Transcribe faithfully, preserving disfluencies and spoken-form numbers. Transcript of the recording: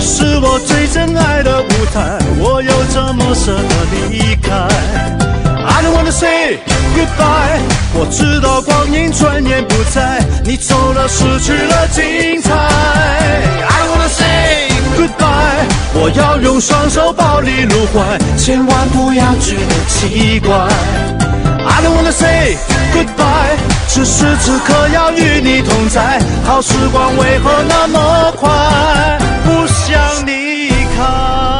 是我最真爱的舞台，我又怎么舍得离开 ？I don't wanna say goodbye， 我知道光阴转眼不在，你走了，失去了精彩。I don't wanna say goodbye， 我要用双手抱你入怀，千万不要觉得奇怪。I don't wanna say goodbye， 此时此刻要与你同在，好时光为何那么快，不想离开。